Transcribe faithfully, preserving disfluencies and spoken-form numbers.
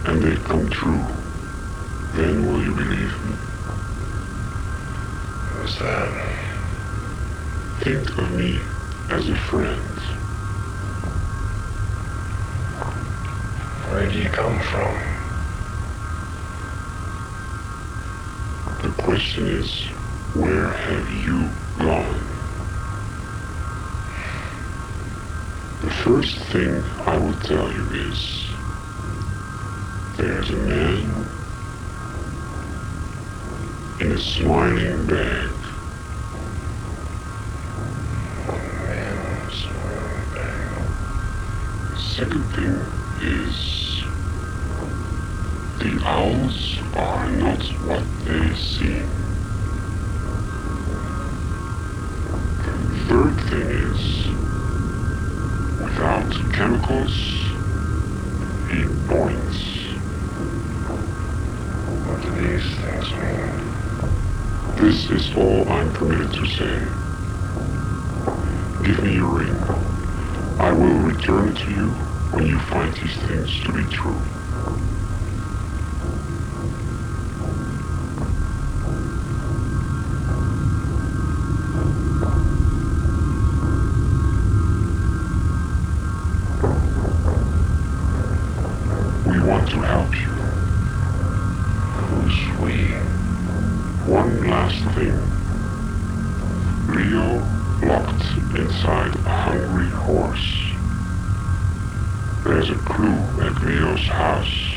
and they come true, then will you believe me? Who's that? Think of me as a friend. Where do you come from? The question is, where have you gone? The first thing I will tell you is, there's a man in a smiling bag. Man in a smiling bag. The second thing is, the owls are not what they seem. The third thing is, without chemicals, he points. What do these things mean? This is all I'm permitted to say. Give me your ring. I will return it to you when you find these things to be true. We want to help you. Who's we? One last thing. Leo locked inside a hungry horse. There's a clue at Leo's house.